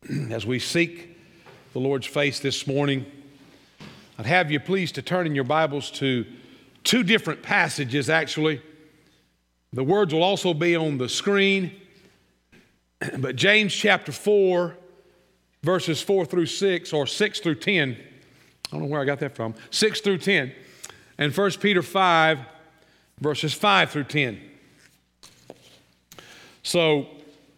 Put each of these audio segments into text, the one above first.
as we seek the Lord's face this morning, I'd have you please to turn in your Bibles to two different passages, actually. The words will also be on the screen. But James chapter 4, verses 4 through 6, or 6 through 10. I don't know where I got that from. 6 through 10. And 1 Peter 5, verses 5 through 10. So,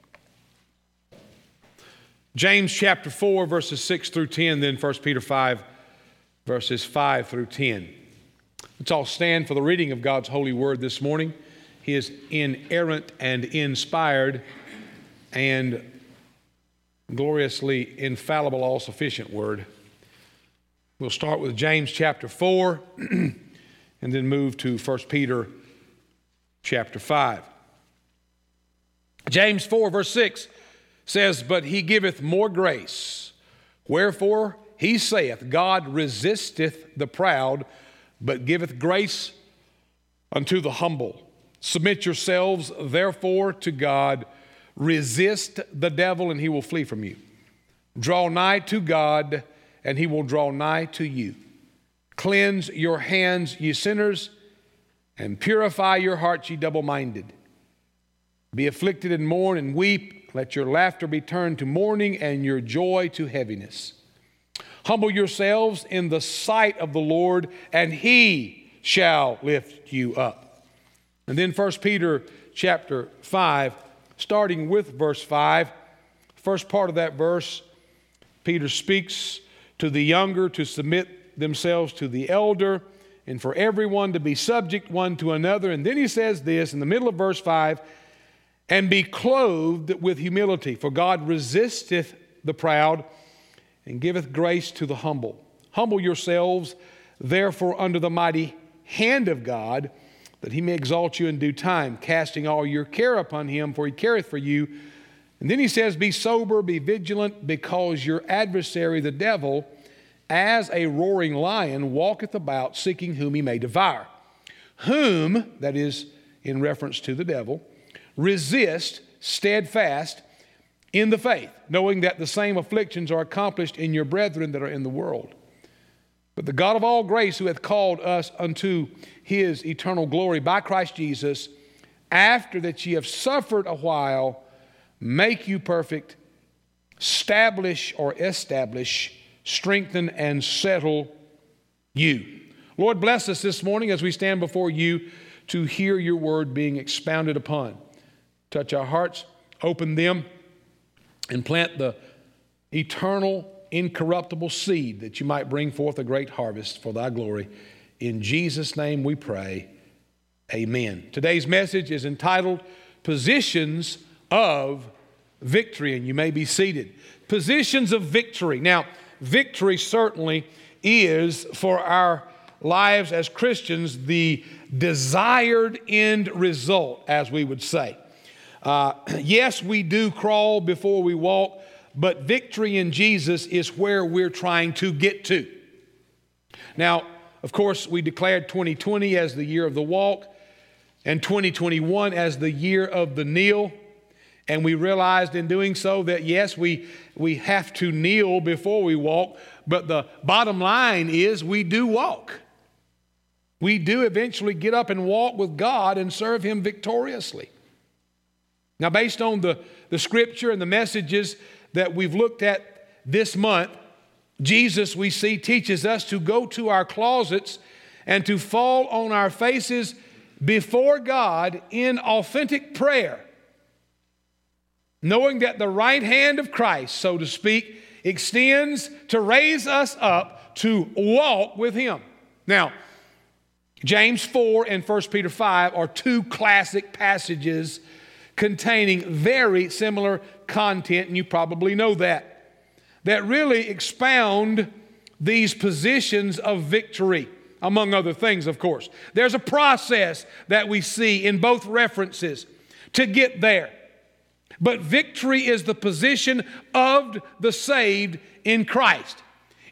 James chapter 4, verses 6 through 10, then 1 Peter 5, verses 5 through 10. Let's all stand for the reading of God's holy word this morning. His inerrant and inspired and gloriously infallible, all-sufficient word. We'll start with James chapter 4 and then move to 1 Peter chapter 5. James 4, verse 6 says, "But he giveth more grace. Wherefore he saith, God resisteth the proud, but giveth grace unto the humble. Submit yourselves, therefore, to God. Resist the devil, and he will flee from you. Draw nigh to God, and he will draw nigh to you. Cleanse your hands, ye sinners, and purify your hearts, ye double-minded. Be afflicted and mourn and weep. Let your laughter be turned to mourning and your joy to heaviness. Humble yourselves in the sight of the Lord, and he shall lift you up." And then 1 Peter chapter 5, starting with verse 5, first part of that verse, Peter speaks to the younger to submit themselves to the elder, and for everyone to be subject one to another. And then he says this in the middle of verse 5, "And be clothed with humility, for God resisteth the proud, and giveth grace to the humble. Humble yourselves, therefore, under the mighty hand of God, that he may exalt you in due time, casting all your care upon him, for he careth for you." And then he says, "Be sober, be vigilant, because your adversary, the devil, as a roaring lion, walketh about, seeking whom he may devour. Whom," that is in reference to the devil, "resist steadfast in the faith, knowing that the same afflictions are accomplished in your brethren that are in the world. But the God of all grace, who hath called us unto his eternal glory by Christ Jesus, after that ye have suffered a while, make you perfect, establish, strengthen, and settle you." Lord, bless us this morning as we stand before you to hear your word being expounded upon. Touch our hearts, open them, and plant the eternal, incorruptible seed that you might bring forth a great harvest for thy glory. In Jesus' name we pray, amen. Today's message is entitled, "Positions of Victory," and you may be seated. Positions of victory. Now, victory certainly is, for our lives as Christians, the desired end result, as we would say. Yes, we do crawl before we walk, but victory in Jesus is where we're trying to get to. Now, of course, we declared 2020 as the year of the walk and 2021 as the year of the kneel. And we realized in doing so that, yes, we have to kneel before we walk, but the bottom line is we do walk. We do eventually get up and walk with God and serve him victoriously. Now, based on the scripture and the messages that we've looked at this month, Jesus, we see, teaches us to go to our closets and to fall on our faces before God in authentic prayer, knowing that the right hand of Christ, so to speak, extends to raise us up to walk with him. Now, James 4 and 1 Peter 5 are two classic passages containing very similar content, and you probably know that really expound these positions of victory, among other things, of course. There's a process that we see in both references to get there. But victory is the position of the saved in Christ.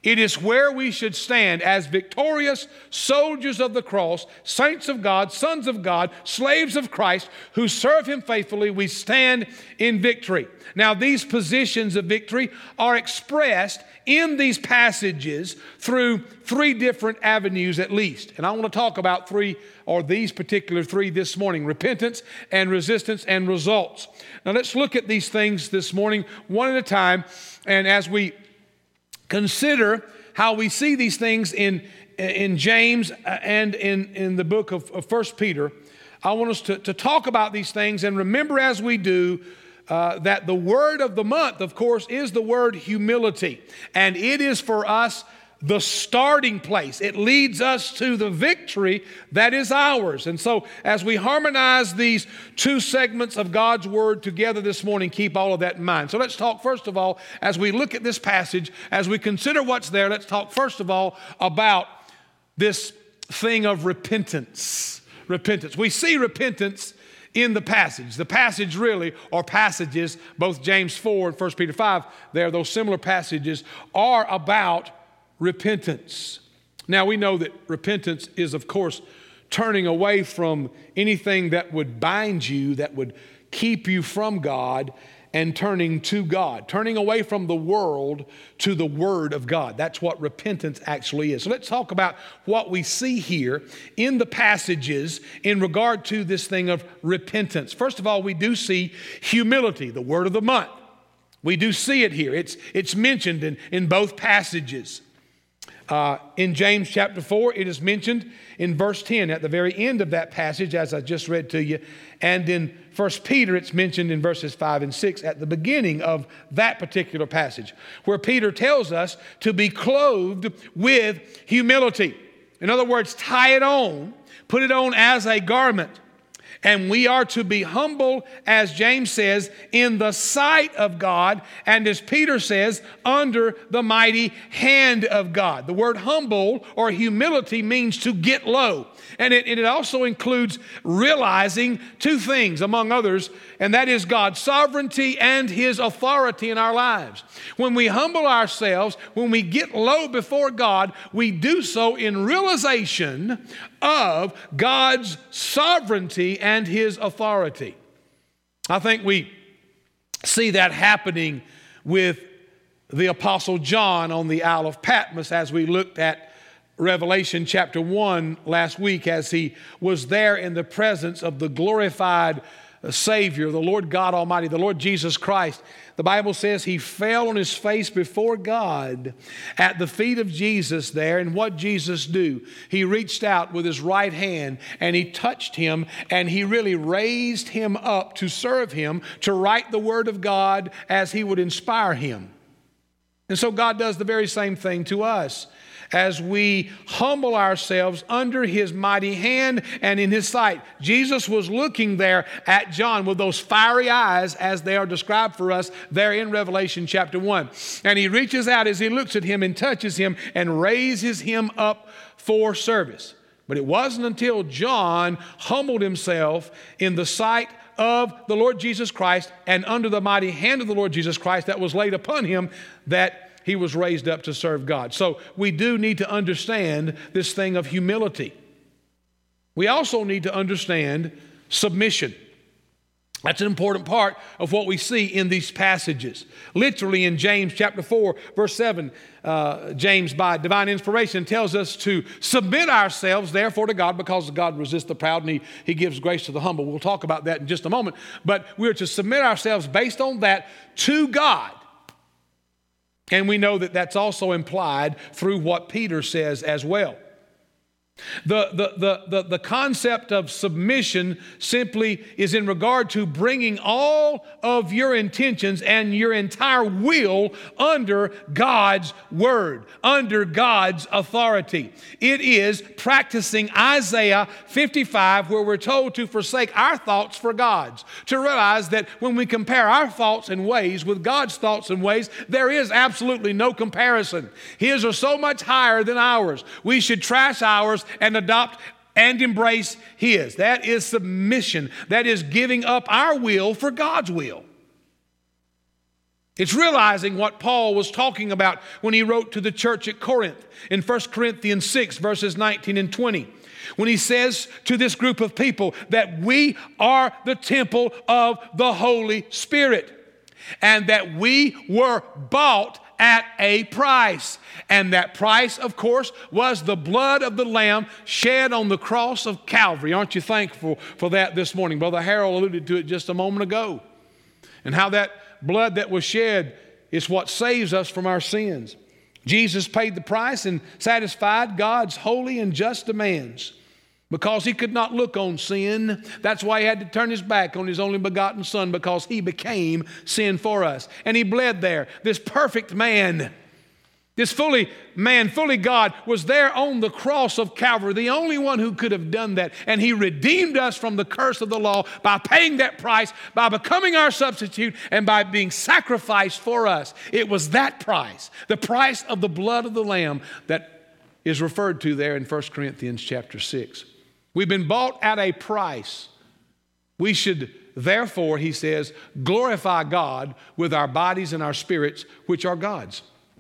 It is where we should stand as victorious soldiers of the cross, saints of God, sons of God, slaves of Christ, who serve Him faithfully. We stand in victory. Now, these positions of victory are expressed in these passages through three different avenues at least. And I want to talk about these particular three this morning: repentance and resistance and results. Now, let's look at these things this morning one at a time. And as we consider how we see these things in James and in the book of 1 Peter, I want us to talk about these things and remember as we do that the word of the month, of course, is the word humility. And it is for us the starting place. It leads us to the victory that is ours. And so as we harmonize these two segments of God's Word together this morning, keep all of that in mind. So let's talk first of all, as we look at this passage, as we consider what's there, let's talk first of all about this thing of repentance. Repentance. We see repentance in the passage. The passage really, or passages, both James 4 and 1 Peter 5, those similar passages are about repentance. Now, we know that repentance is, of course, turning away from anything that would bind you, that would keep you from God, and turning to God. Turning away from the world to the Word of God. That's what repentance actually is. So let's talk about what we see here in the passages in regard to this thing of repentance. First of all, we do see humility, the word of the month. We do see it here. It's mentioned in both passages. In James chapter 4, it is mentioned in verse 10 at the very end of that passage, as I just read to you. And in 1 Peter, it's mentioned in verses 5 and 6 at the beginning of that particular passage, where Peter tells us to be clothed with humility. In other words, tie it on, put it on as a garment. And we are to be humble, as James says, in the sight of God, and as Peter says, under the mighty hand of God. The word humble or humility means to get low. And it also includes realizing two things, among others, and that is God's sovereignty and His authority in our lives. When we humble ourselves, when we get low before God, we do so in realization of God's sovereignty and His authority. I think we see that happening with the Apostle John on the Isle of Patmos as we looked at Revelation chapter 1 last week, as he was there in the presence of the glorified Savior, the Lord God Almighty, the Lord Jesus Christ. The Bible says he fell on his face before God at the feet of Jesus there. And what Jesus do? He reached out with his right hand and he touched him, and he really raised him up to serve him, to write the word of God as he would inspire him. And so God does the very same thing to us as we humble ourselves under His mighty hand and in His sight. Jesus was looking there at John with those fiery eyes as they are described for us there in Revelation chapter 1. And He reaches out as He looks at him and touches him and raises him up for service. But it wasn't until John humbled himself in the sight of the Lord Jesus Christ and under the mighty hand of the Lord Jesus Christ that was laid upon him that he was raised up to serve God. So we do need to understand this thing of humility. We also need to understand submission. That's an important part of what we see in these passages. Literally in James chapter 4, verse 7, James, by divine inspiration, tells us to submit ourselves, therefore, to God, because God resists the proud and He gives grace to the humble. We'll talk about that in just a moment. But we're to submit ourselves based on that to God. And we know that that's also implied through what Peter says as well. The concept of submission simply is in regard to bringing all of your intentions and your entire will under God's word, under God's authority. It is practicing Isaiah 55, where we're told to forsake our thoughts for God's, to realize that when we compare our thoughts and ways with God's thoughts and ways, there is absolutely no comparison. His are so much higher than ours. We should trash ours and adopt and embrace His. That is submission. That is giving up our will for God's will. It's realizing what Paul was talking about when he wrote to the church at Corinth in 1 Corinthians 6, verses 19 and 20. When he says to this group of people that we are the temple of the Holy Spirit and that we were bought at a price. And that price, of course, was the blood of the Lamb shed on the cross of Calvary. Aren't you thankful for that this morning? Brother Harold alluded to it just a moment ago. And how that blood that was shed is what saves us from our sins. Jesus paid the price and satisfied God's holy and just demands because he could not look on sin. That's why he had to turn his back on his only begotten Son, because he became sin for us. And he bled there. This perfect man, this fully man, fully God, was there on the cross of Calvary, the only one who could have done that. And he redeemed us from the curse of the law by paying that price, by becoming our substitute, and by being sacrificed for us. It was that price, the price of the blood of the Lamb, that is referred to there in 1 Corinthians chapter 6. We've been bought at a price. We should therefore, he says, glorify God with our bodies and our spirits, which are God's.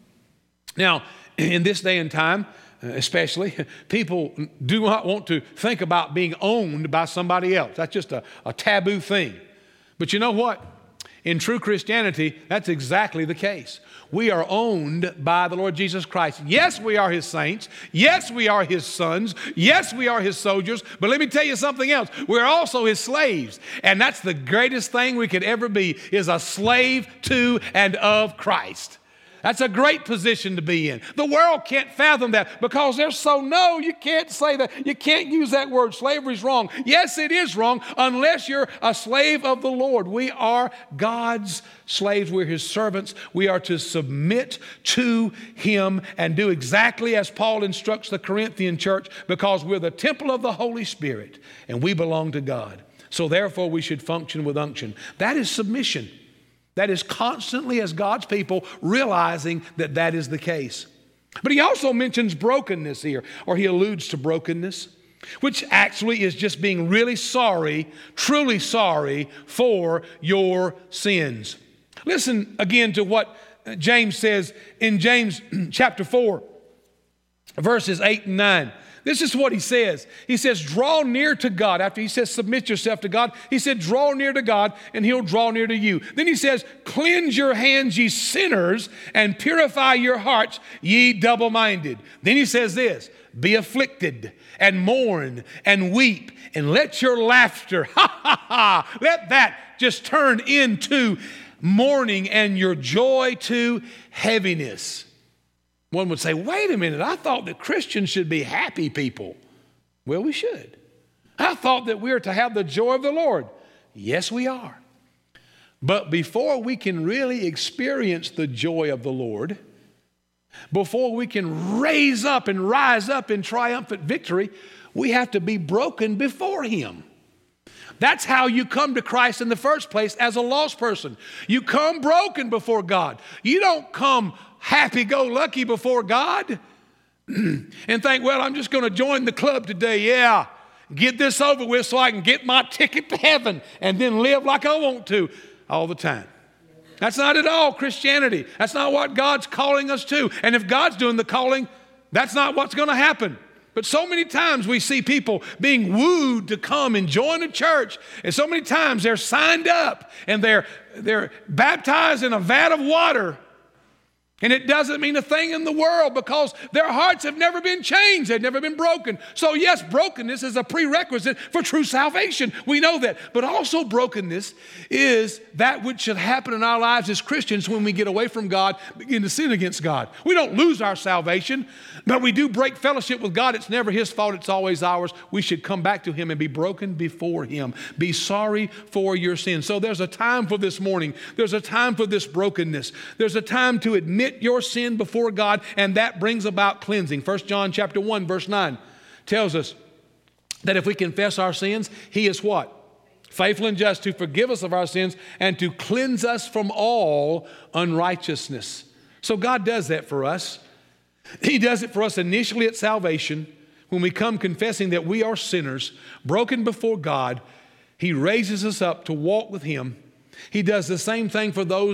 Now, in this day and time, especially, people do not want to think about being owned by somebody else. That's just a taboo thing. But you know what? In true Christianity, that's exactly the case. We are owned by the Lord Jesus Christ. Yes, we are his saints. Yes, we are his sons. Yes, we are his soldiers. But let me tell you something else. We're also his slaves. And that's the greatest thing we could ever be, is a slave to and of Christ. That's a great position to be in. The world can't fathom that because they're so, no, you can't say that. You can't use that word. Slavery's wrong. Yes, it is wrong unless you're a slave of the Lord. We are God's slaves. We're his servants. We are to submit to him and do exactly as Paul instructs the Corinthian church, because we're the temple of the Holy Spirit and we belong to God. So therefore we should function with unction. That is submission. That is constantly, as God's people, realizing that that is the case. But he also mentions brokenness here, or he alludes to brokenness, which actually is just being really sorry, truly sorry for your sins. Listen again to what James says in James chapter 4, verses 8 and 9. This is what he says. He says, draw near to God. After he says, submit yourself to God, he said, draw near to God and he'll draw near to you. Then he says, cleanse your hands, ye sinners, and purify your hearts, ye double-minded. Then he says this, be afflicted and mourn and weep, and let your laughter, let that just turn into mourning and your joy to heaviness. One would say, wait a minute, I thought that Christians should be happy people. Well, we should. I thought that we are to have the joy of the Lord. Yes, we are. But before we can really experience the joy of the Lord, before we can rise up in triumphant victory, we have to be broken before him. That's how you come to Christ in the first place as a lost person. You come broken before God. You don't come happy-go-lucky before God and think, well, I'm just going to join the club today. Yeah, get this over with so I can get my ticket to heaven and then live like I want to all the time. That's not at all Christianity. That's not what God's calling us to. And if God's doing the calling, that's not what's going to happen. But so many times we see people being wooed to come and join a church. And so many times they're signed up and they're baptized in a vat of water. And it doesn't mean a thing in the world because their hearts have never been changed. They've never been broken. So yes, brokenness is a prerequisite for true salvation. We know that. But also brokenness is that which should happen in our lives as Christians when we get away from God, begin to sin against God. We don't lose our salvation, but we do break fellowship with God. It's never his fault. It's always ours. We should come back to him and be broken before him. Be sorry for your sins. So there's a time for this morning. There's a time for this brokenness. There's a time to admit your sin before God, and that brings about cleansing. 1 John chapter 1, verse 9 tells us that if we confess our sins, he is what? Faithful and just to forgive us of our sins and to cleanse us from all unrighteousness. So God does that for us. He does it for us initially at salvation when we come confessing that we are sinners, broken before God. He raises us up to walk with him. He does the same thing for those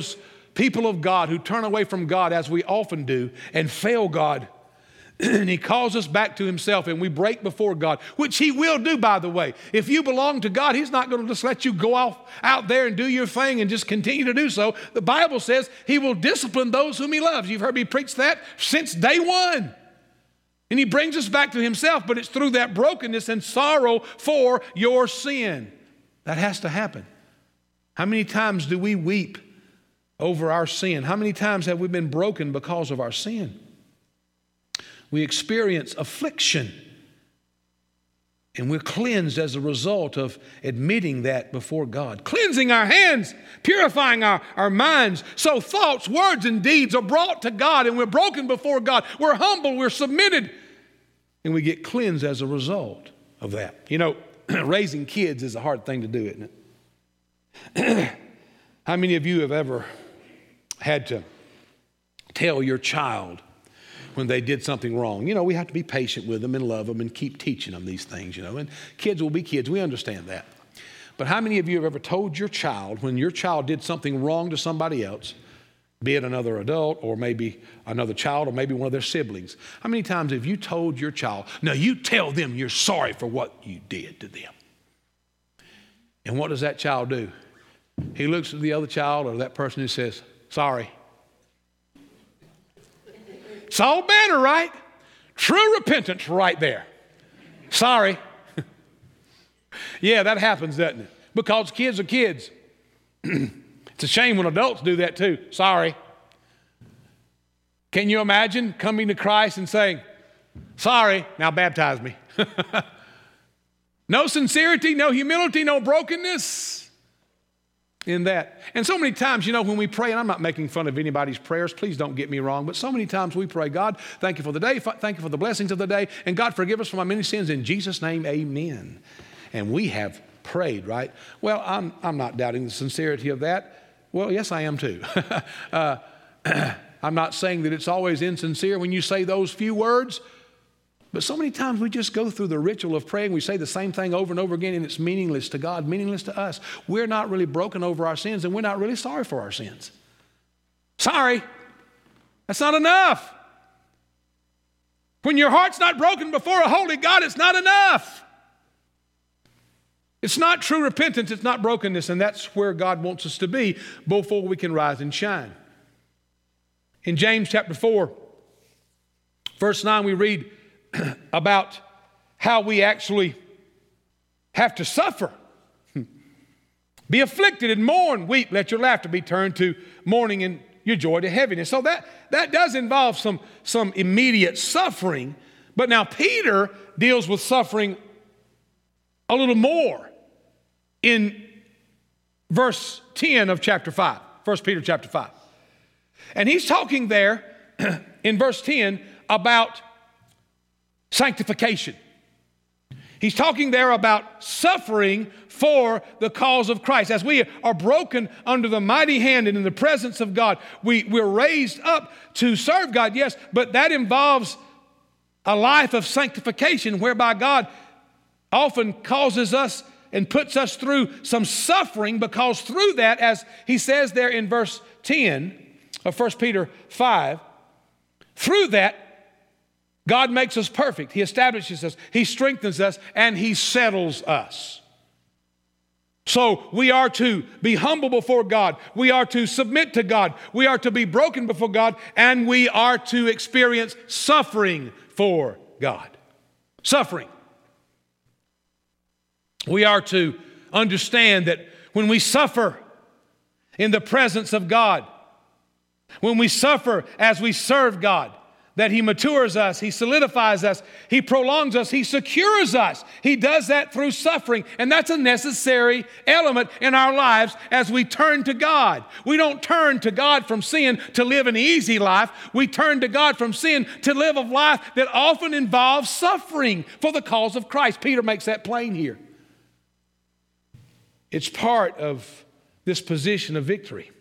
people of God who turn away from God, as we often do, and fail God, and he calls us back to himself, and we break before God, which he will do, by the way. If you belong to God, he's not going to just let you go off out there and do your thing and just continue to do so. The Bible says he will discipline those whom he loves. You've heard me preach that since day one. And he brings us back to himself, but it's through that brokenness and sorrow for your sin. That has to happen. How many times do we weep over our sin? How many times have we been broken because of our sin? We experience affliction, and we're cleansed as a result of admitting that before God. Cleansing our hands, purifying our minds. So thoughts, words, and deeds are brought to God, and we're broken before God. We're humble, we're submitted, and we get cleansed as a result of that. You know, raising kids is a hard thing to do, isn't it? How many of you have ever had to tell your child when they did something wrong? You know, we have to be patient with them and love them and keep teaching them these things, you know. And kids will be kids. We understand that. But how many of you have ever told your child when your child did something wrong to somebody else, be it another adult or maybe another child or maybe one of their siblings? How many times have you told your child, now you tell them you're sorry for what you did to them? And what does that child do? He looks at the other child or that person who says, sorry. It's all better, right? True repentance right there. Sorry. Yeah, that happens, doesn't it? Because kids are kids. It's a shame when adults do that too. Sorry. Can you imagine coming to Christ and saying, sorry, now baptize me? No sincerity, no humility, no brokenness in that. And so many times, you know, when we pray, and I'm not making fun of anybody's prayers, please don't get me wrong, but so many times we pray, God, thank you for the day, thank you for the blessings of the day, and God, forgive us for my many sins. In Jesus' name, amen. And we have prayed, right? Well, I'm not doubting the sincerity of that. Well, yes, I am too. I'm not saying that it's always insincere when you say those few words, but so many times we just go through the ritual of praying. We say the same thing over and over again, and it's meaningless to God, meaningless to us. We're not really broken over our sins, and we're not really sorry for our sins. Sorry. That's not enough. When your heart's not broken before a holy God, it's not enough. It's not true repentance. It's not brokenness, and that's where God wants us to be before we can rise and shine. In James chapter 4, verse 9, we read about how we actually have to suffer. Be afflicted and mourn, weep, let your laughter be turned to mourning and your joy to heaviness. So that does involve some immediate suffering. But now Peter deals with suffering a little more in verse 10 of chapter 5, 1 Peter chapter 5. And he's talking there in verse 10 about sanctification. He's talking there about suffering for the cause of Christ. As we are broken under the mighty hand and in the presence of God, we're raised up to serve God, yes, but that involves a life of sanctification whereby God often causes us and puts us through some suffering, because through that, as he says there in verse 10 of 1 Peter 5, through that, God makes us perfect. He establishes us, he strengthens us, and he settles us. So we are to be humble before God. We are to submit to God. We are to be broken before God, and we are to experience suffering for God. Suffering. We are to understand that when we suffer in the presence of God, when we suffer as we serve God, that he matures us, he solidifies us, he prolongs us, he secures us. He does that through suffering, and that's a necessary element in our lives as we turn to God. We don't turn to God from sin to live an easy life. We turn to God from sin to live a life that often involves suffering for the cause of Christ. Peter makes that plain here. It's part of this position of victory.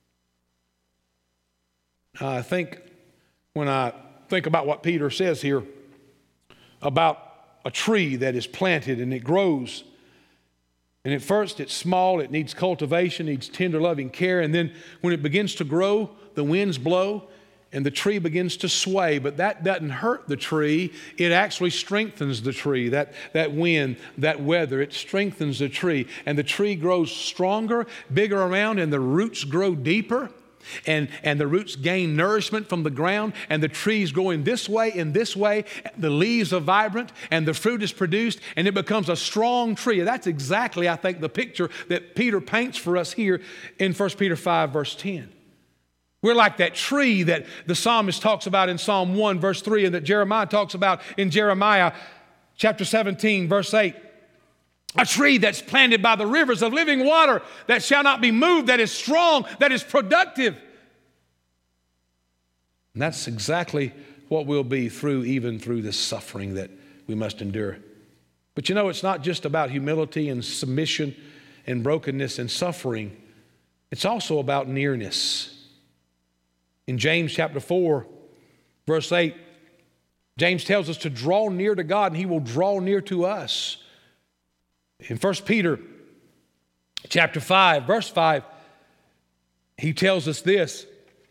I think when I think about what Peter says here about a tree that is planted and it grows, And at first it's small, it needs cultivation, needs tender loving care. And then when it begins to grow, the winds blow and the tree begins to sway. But that doesn't hurt the tree. It actually strengthens the tree. That wind, that weather, it strengthens the tree. And the tree grows stronger, bigger around, and the roots grow deeper. And the roots gain nourishment from the ground, and the tree's growing this way and this way. The leaves are vibrant, and the fruit is produced, and it becomes a strong tree. That's exactly, I think, the picture that Peter paints for us here in 1 Peter 5, verse 10. We're like that tree that the psalmist talks about in Psalm 1, verse 3, and that Jeremiah talks about in Jeremiah chapter 17, verse 8. A tree that's planted by the rivers of living water that shall not be moved, that is strong, that is productive. And that's exactly what we'll be even through this suffering that we must endure. But you know, it's not just about humility and submission and brokenness and suffering. It's also about nearness. In James chapter 4, verse 8, James tells us to draw near to God and He will draw near to us. In 1 Peter chapter 5, verse 5, he tells us this.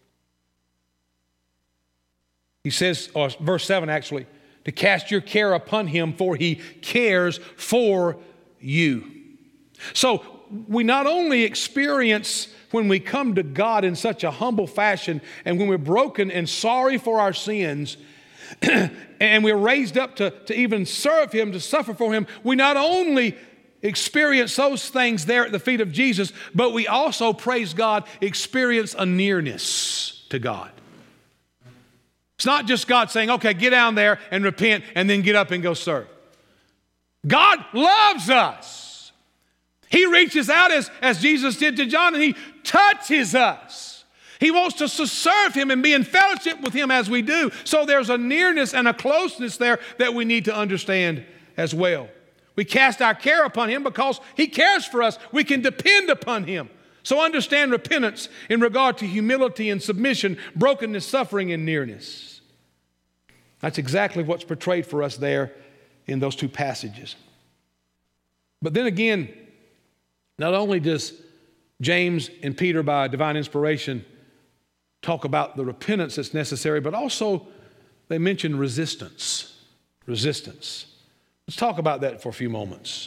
He says, or verse 7 actually, to cast your care upon Him, for He cares for you. So we not only experience when we come to God in such a humble fashion and when we're broken and sorry for our sins, and we're raised up to even serve Him, to suffer for Him, we not only experience those things there at the feet of Jesus, but we also, praise God, experience a nearness to God. It's not just God saying, okay, get down there and repent and then get up and go serve. God loves us. He reaches out as Jesus did to John, and He touches us. He wants us to serve Him and be in fellowship with Him as we do. So there's a nearness and a closeness there that we need to understand as well. We cast our care upon Him because He cares for us. We can depend upon Him. So understand repentance in regard to humility and submission, brokenness, suffering, and nearness. That's exactly what's portrayed for us there in those two passages. But then again, not only does James and Peter, by divine inspiration, talk about the repentance that's necessary, but also they mention resistance. Resistance. Let's talk about that for a few moments.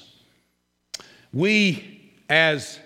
We, as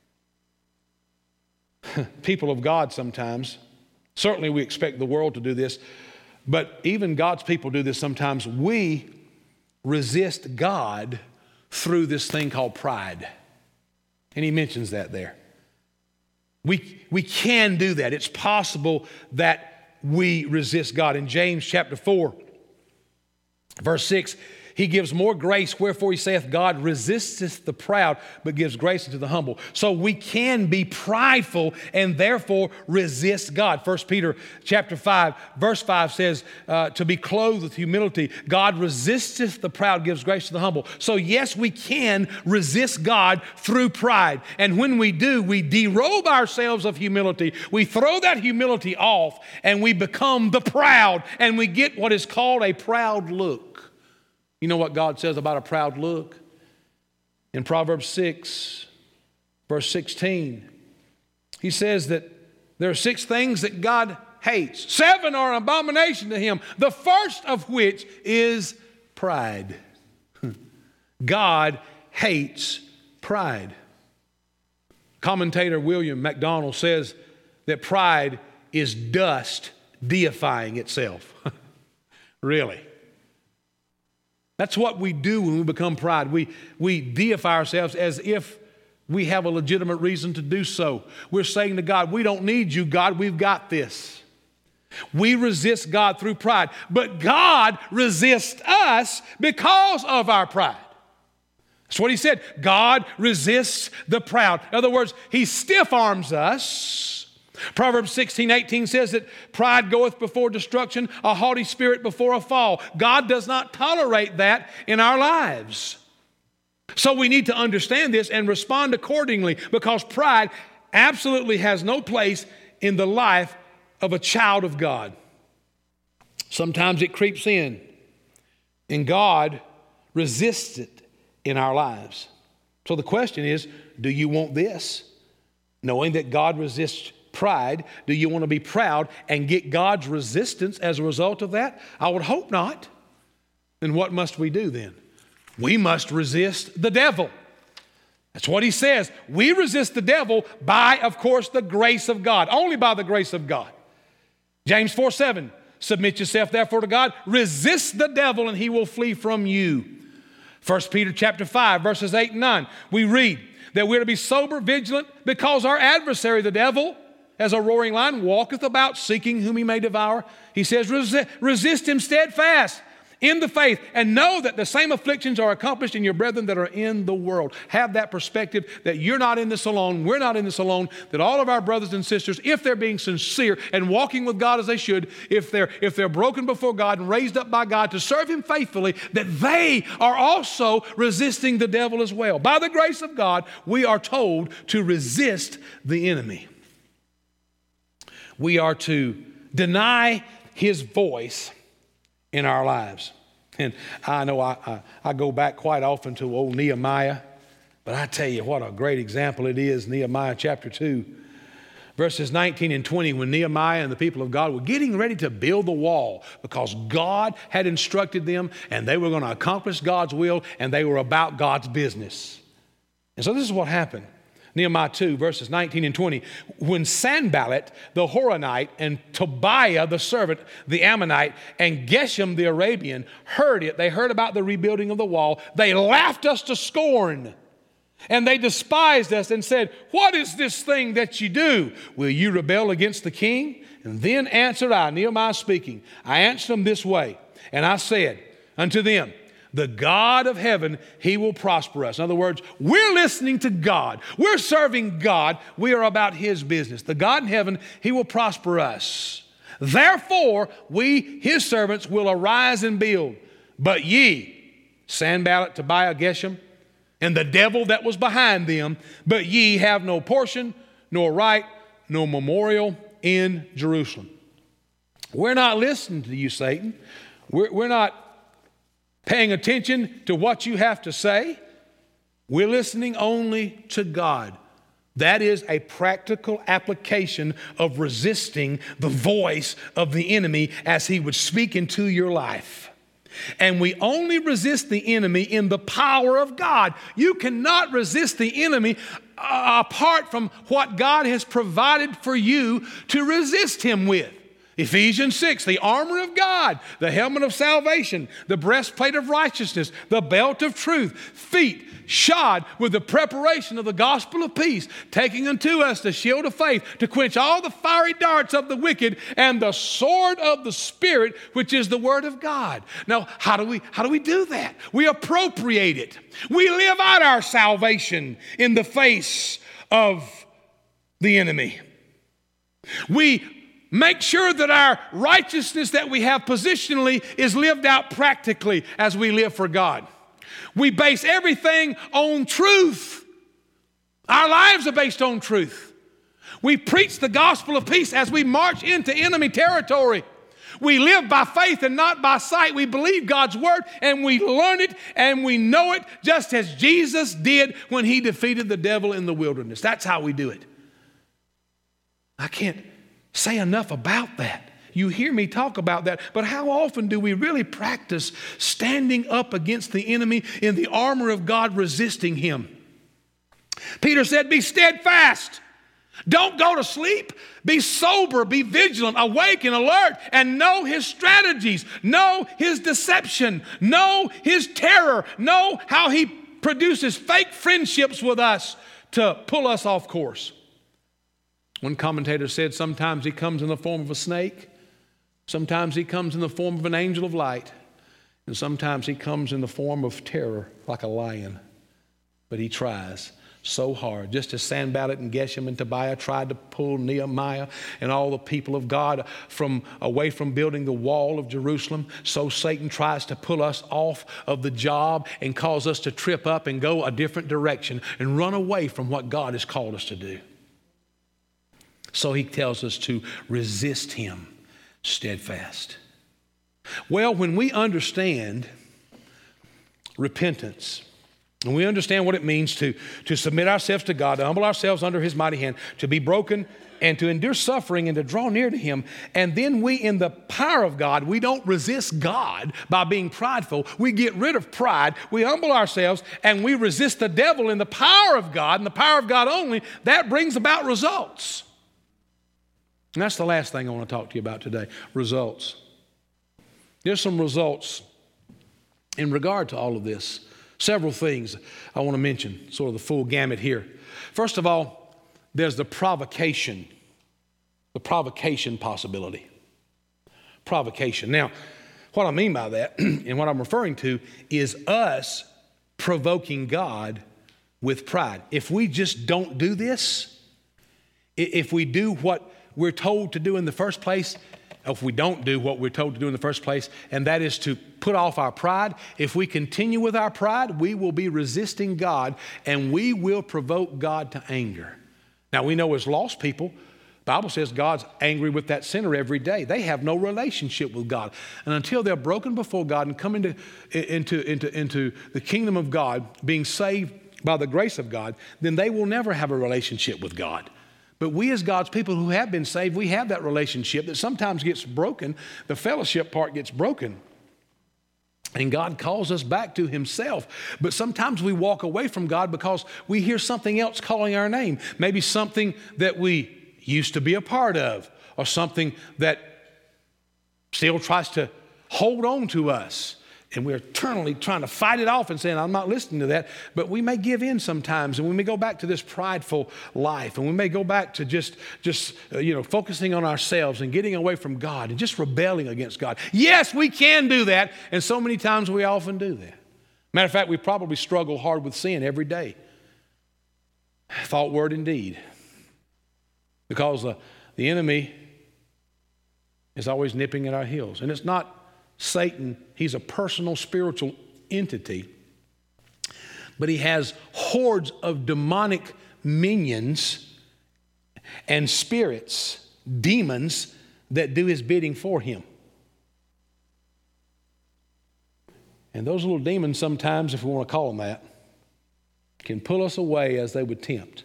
people of God sometimes, certainly we expect the world to do this, but even God's people do this sometimes. We resist God through this thing called pride. And he mentions that there. We can do that. It's possible that we resist God. In James chapter 4, verse 6, he gives more grace, wherefore he saith, God resisteth the proud, but gives grace unto the humble. So we can be prideful and therefore resist God. 1 Peter chapter 5, verse 5 says, to be clothed with humility. God resisteth the proud, gives grace to the humble. So yes, we can resist God through pride. And when we do, we derobe ourselves of humility. We throw that humility off and we become the proud, and we get what is called a proud look. You know what God says about a proud look? In Proverbs 6, verse 16, He says that there are 6 things that God hates. 7 are an abomination to Him, the first of which is pride. God hates pride. Commentator William MacDonald says that pride is dust deifying itself. Really. That's what we do when we become pride. We deify ourselves as if we have a legitimate reason to do so. We're saying to God, we don't need you, God, we've got this. We resist God through pride, but God resists us because of our pride. That's what He said. God resists the proud. In other words, He stiff-arms us. Proverbs 16:18 says that pride goeth before destruction, a haughty spirit before a fall. God does not tolerate that in our lives. So we need to understand this and respond accordingly, because pride absolutely has no place in the life of a child of God. Sometimes it creeps in, and God resists it in our lives. So the question is, do you want this? Knowing that God resists pride, do you want to be proud and get God's resistance as a result of that? I would hope not. Then what must we do then? We must resist the devil. That's what he says. We resist the devil by, of course, the grace of God. Only by the grace of God. James 4:7, submit yourself therefore to God. Resist the devil and he will flee from you. 1 Peter chapter 5, verses 8 and 9. We read that we're to be sober, vigilant, because our adversary, the devil, as a roaring lion, walketh about seeking whom he may devour. He says, resist him steadfast in the faith, and know that the same afflictions are accomplished in your brethren that are in the world. Have that perspective that you're not in this alone, we're not in this alone, that all of our brothers and sisters, if they're being sincere and walking with God as they should, if they're broken before God and raised up by God to serve him faithfully, that they are also resisting the devil as well. By the grace of God, we are told to resist the enemy. We are to deny his voice in our lives. And I know I go back quite often to old Nehemiah, but I tell you what a great example it is, Nehemiah chapter 2, verses 19 and 20, when Nehemiah and the people of God were getting ready to build the wall because God had instructed them and they were going to accomplish God's will and they were about God's business. And so this is what happened. Nehemiah 2, verses 19 and 20. When Sanballat the Horonite and Tobiah the servant, the Ammonite, and Geshem the Arabian heard it, they heard about the rebuilding of the wall, they laughed us to scorn. And they despised us and said, what is this thing that you do? Will you rebel against the king? And then answered I, Nehemiah speaking, I answered them this way, and I said unto them, the God of heaven, he will prosper us. In other words, we're listening to God. We're serving God. We are about his business. The God in heaven, he will prosper us. Therefore, we, his servants, will arise and build. But ye, Sanballat, Tobiah, Geshem, and the devil that was behind them, but ye have no portion, nor right, nor memorial in Jerusalem. We're not listening to you, Satan. We're not paying attention to what you have to say. We're listening only to God. That is a practical application of resisting the voice of the enemy as he would speak into your life. And we only resist the enemy in the power of God. You cannot resist the enemy apart from what God has provided for you to resist him with. Ephesians 6, the armor of God, the helmet of salvation, the breastplate of righteousness, the belt of truth, feet shod with the preparation of the gospel of peace, taking unto us the shield of faith to quench all the fiery darts of the wicked, and the sword of the Spirit, which is the word of God. Now, how do we do that? We appropriate it. We live out our salvation in the face of the enemy. We make sure that our righteousness that we have positionally is lived out practically as we live for God. We base everything on truth. Our lives are based on truth. We preach the gospel of peace as we march into enemy territory. We live by faith and not by sight. We believe God's word and we learn it and we know it just as Jesus did when he defeated the devil in the wilderness. That's how we do it. I can't say enough about that. You hear me talk about that, but how often do we really practice standing up against the enemy in the armor of God, resisting him? Peter said, be steadfast. Don't go to sleep. Be sober, be vigilant, awake and alert, and know his strategies, know his deception, know his terror, know how he produces fake friendships with us to pull us off course. One commentator said sometimes he comes in the form of a snake, sometimes he comes in the form of an angel of light, and sometimes he comes in the form of terror like a lion. But he tries so hard, just as Sanballat and Geshem and Tobiah tried to pull Nehemiah and all the people of God away from building the wall of Jerusalem, so Satan tries to pull us off of the job and cause us to trip up and go a different direction and run away from what God has called us to do. So he tells us to resist him steadfast. Well, when we understand repentance And we understand what it means to submit ourselves to God, to humble ourselves under His mighty hand, to be broken and to endure suffering and to draw near to Him. And then we, in the power of God, we don't resist God by being prideful. We get rid of pride. We humble ourselves and we resist the devil in the power of God and the power of God only. That brings about results. And that's the last thing I want to talk to you about today, results. There's some results in regard to all of this. Several things I want to mention, sort of the full gamut here. First of all, there's the provocation possibility. Provocation. Now, what I mean by that and what I'm referring to is us provoking God with pride. If we just don't do this, if we do what we're told to do in the first place, if we don't do what we're told to do in the first place, and that is to put off our pride, if we continue with our pride, we will be resisting God and we will provoke God to anger. Now, we know as lost people, the Bible says God's angry with that sinner every day. They have no relationship with God. And until they're broken before God and come into the kingdom of God, being saved by the grace of God, then they will never have a relationship with God. But we as God's people who have been saved, we have that relationship that sometimes gets broken. The fellowship part gets broken. And God calls us back to Himself. But sometimes we walk away from God because we hear something else calling our name. Maybe something that we used to be a part of, or something that still tries to hold on to us. And we're eternally trying to fight it off and saying, I'm not listening to that. But we may give in sometimes, and we may go back to this prideful life, and we may go back to just focusing on ourselves and getting away from God and just rebelling against God. Yes, we can do that, and so many times we often do that. Matter of fact, we probably struggle hard with sin every day. Thought, word, and deed. Because the enemy is always nipping at our heels. And it's not Satan, he's a personal spiritual entity, but he has hordes of demonic minions and spirits, demons, that do his bidding for him. And those little demons sometimes, if we want to call them that, can pull us away as they would tempt.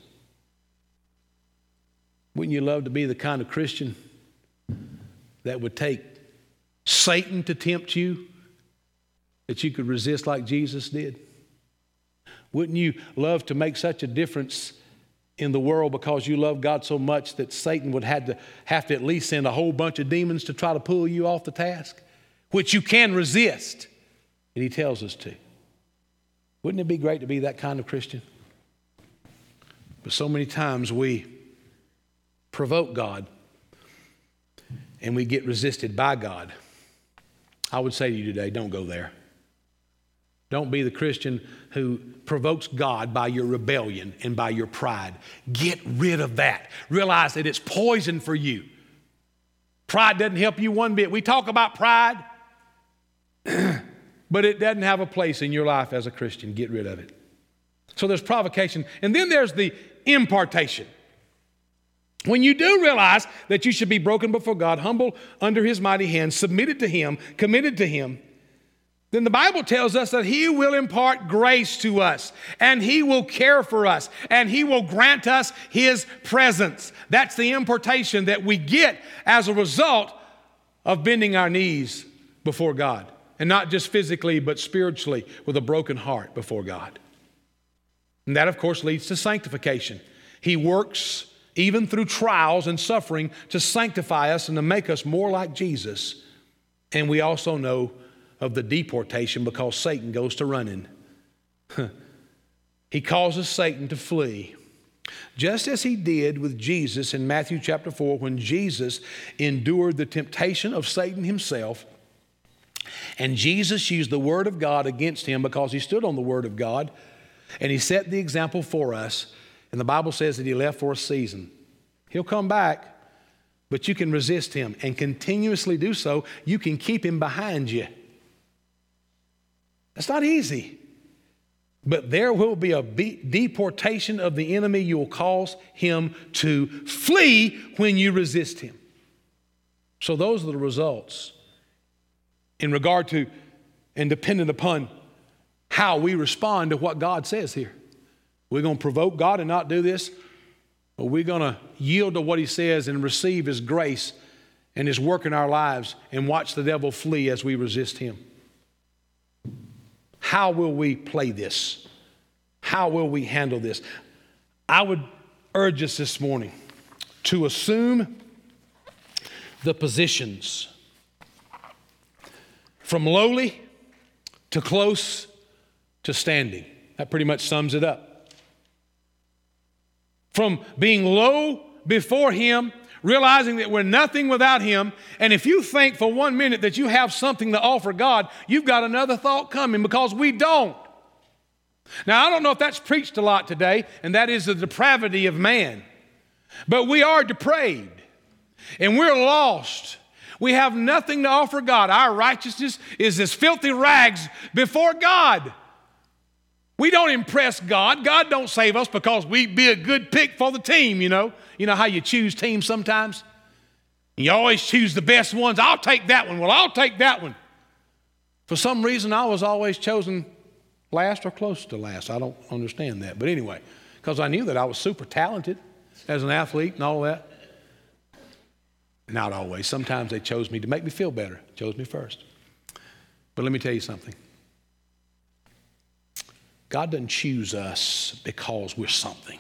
Wouldn't you love to be the kind of Christian that would take Satan to tempt you, that you could resist like Jesus did? Wouldn't you love to make such a difference in the world because you love God so much that Satan would have to at least send a whole bunch of demons to try to pull you off the task, which you can resist, and He tells us to? Wouldn't it be great to be that kind of Christian? But so many times we provoke God and we get resisted by God. I would say to you today, don't go there. Don't be the Christian who provokes God by your rebellion and by your pride. Get rid of that. Realize that it's poison for you. Pride doesn't help you one bit. We talk about pride, but it doesn't have a place in your life as a Christian. Get rid of it. So there's provocation. And then there's the impartation. When you do realize that you should be broken before God, humble under His mighty hand, submitted to Him, committed to Him, then the Bible tells us that He will impart grace to us, and He will care for us, and He will grant us His presence. That's the impartation that we get as a result of bending our knees before God, and not just physically, but spiritually with a broken heart before God. And that, of course, leads to sanctification. He works even through trials and suffering to sanctify us and to make us more like Jesus. And we also know of the deportation because Satan goes to running. He causes Satan to flee. Just as He did with Jesus in Matthew chapter 4, when Jesus endured the temptation of Satan himself, and Jesus used the Word of God against him because He stood on the Word of God, and He set the example for us. And the Bible says that He left for a season. He'll come back, but you can resist Him and continuously do so. You can keep Him behind you. That's not easy. But there will be a deportation of the enemy. You will cause him to flee when you resist him. So those are the results in regard to and dependent upon how we respond to what God says here. We're going to provoke God and not do this, or we're going to yield to what he says and receive his grace and his work in our lives and watch the devil flee as we resist him. How will we play this? How will we handle this? I would urge us this morning to assume the positions from lowly to close to standing. That pretty much sums it up. From being low before him, realizing that we're nothing without him, and if you think for 1 minute that you have something to offer God, you've got another thought coming, because we don't. Now, I don't know if that's preached a lot today, and that is the depravity of man. But we are depraved, and we're lost. We have nothing to offer God. Our righteousness is as filthy rags before God. We don't impress God. God don't save us because we be a good pick for the team, you know. You know how you choose teams sometimes? You always choose the best ones. I'll take that one. Well, I'll take that one. For some reason, I was always chosen last or close to last. I don't understand that. But anyway, because I knew that I was super talented as an athlete and all of that. Not always. Sometimes they chose me to make me feel better. Chose me first. But let me tell you something. God doesn't choose us because we're something.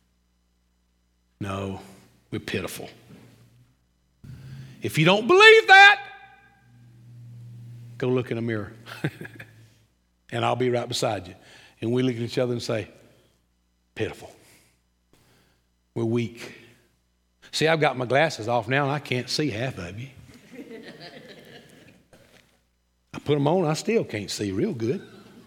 No, we're pitiful. If you don't believe that, go look in a mirror. And I'll be right beside you. And we look at each other and say, pitiful. We're weak. See, I've got my glasses off now and I can't see half of you. I put them on, I still can't see real good.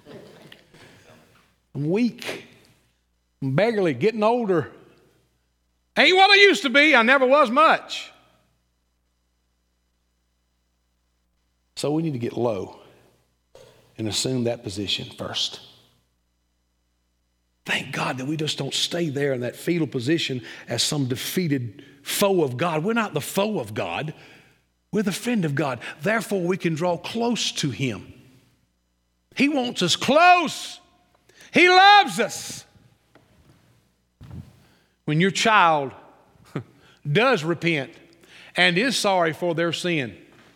I'm weak. I'm beggarly, getting older. Ain't what I used to be. I never was much. So we need to get low and assume that position first. Thank God that we just don't stay there in that fetal position as some defeated foe of God. We're not the foe of God. We're the friend of God. Therefore, we can draw close to him. He wants us close. He loves us. When your child does repent and is sorry for their sin,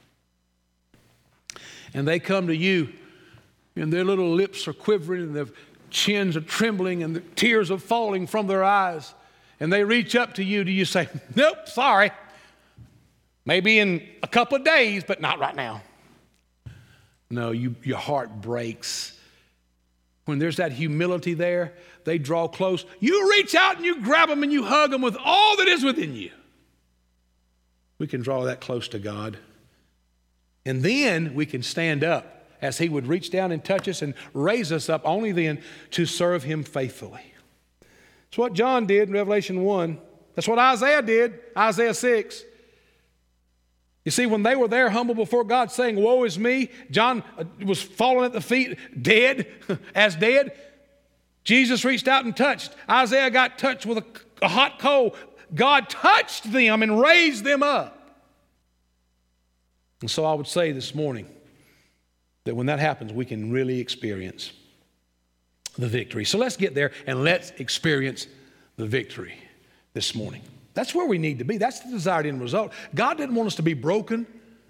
and they come to you and their little lips are quivering and their chins are trembling and the tears are falling from their eyes, and they reach up to you, do you say, nope, sorry, maybe in a couple of days, but not right now? No, your heart breaks. When there's that humility there, they draw close. You reach out and you grab them and you hug them with all that is within you. We can draw that close to God. And then we can stand up as he would reach down and touch us and raise us up, only then to serve him faithfully. That's what John did in Revelation 1. That's what Isaiah did, Isaiah 6. You see, when they were there humble before God saying, woe is me, John was falling at the feet, dead, as dead. Jesus reached out and touched. Isaiah got touched with a hot coal. God touched them and raised them up. And so I would say this morning that when that happens, we can really experience the victory. So let's get there and let's experience the victory this morning. That's where we need to be. That's the desired end result. God didn't want us to be broken,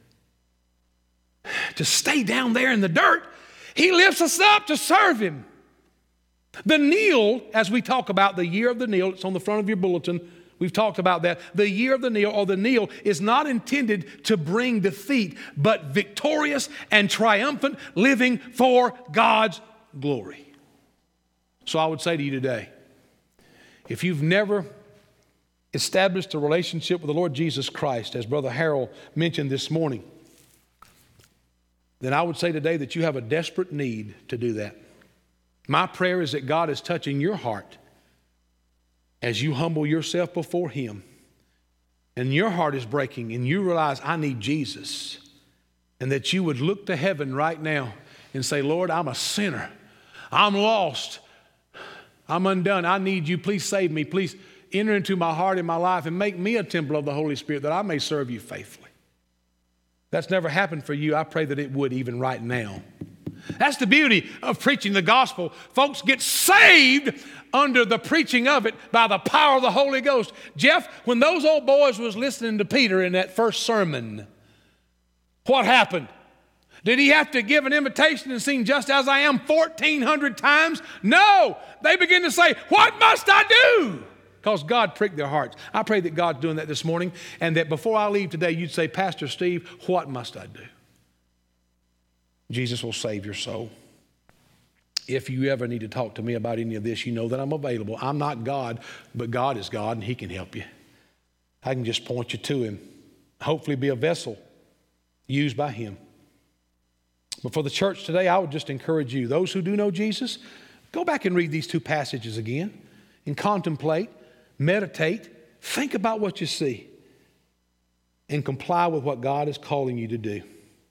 to stay down there in the dirt. He lifts us up to serve him. The kneel, as we talk about the year of the kneel, it's on the front of your bulletin. We've talked about that. The year of the kneel, or the kneel, is not intended to bring defeat, but victorious and triumphant living for God's glory. So I would say to you today, if you've never established a relationship with the Lord Jesus Christ, as Brother Harold mentioned this morning, then I would say today that you have a desperate need to do that. My prayer is that God is touching your heart as you humble yourself before him, and your heart is breaking and you realize, I need Jesus, and that you would look to heaven right now and say, Lord, I'm a sinner. I'm lost. I'm undone. I need you. Please save me. Please enter into my heart and my life and make me a temple of the Holy Spirit that I may serve you faithfully. That's never happened for you. I pray that it would even right now. That's the beauty of preaching the gospel. Folks get saved under the preaching of it by the power of the Holy Ghost. Jeff, when those old boys was listening to Peter in that first sermon, what happened? Did he have to give an invitation and sing Just As I Am 1,400 times? No. They begin to say, what must I do? Because God pricked their hearts. I pray that God's doing that this morning, and that before I leave today, you'd say, Pastor Steve, what must I do? Jesus will save your soul. If you ever need to talk to me about any of this, you know that I'm available. I'm not God, but God is God, and He can help you. I can just point you to Him. Hopefully be a vessel used by Him. But for the church today, I would just encourage you, those who do know Jesus, go back and read these two passages again and contemplate, meditate, think about what you see, and comply with what God is calling you to do,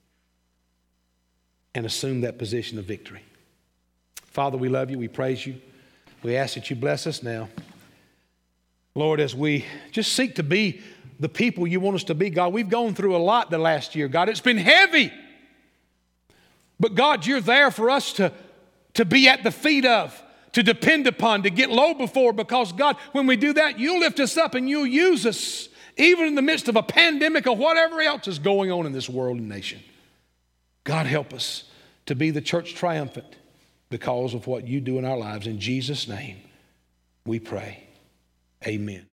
and assume that position of victory. Father, we love you. We praise you. We ask that you bless us now. Lord, as we just seek to be the people you want us to be, God, we've gone through a lot the last year. God, it's been heavy. But God, you're there for us to be at the feet of, to depend upon, to get low before, because God, when we do that, you'll lift us up and you'll use us, even in the midst of a pandemic or whatever else is going on in this world and nation. God, help us to be the church triumphant because of what you do in our lives. In Jesus' name, we pray. Amen.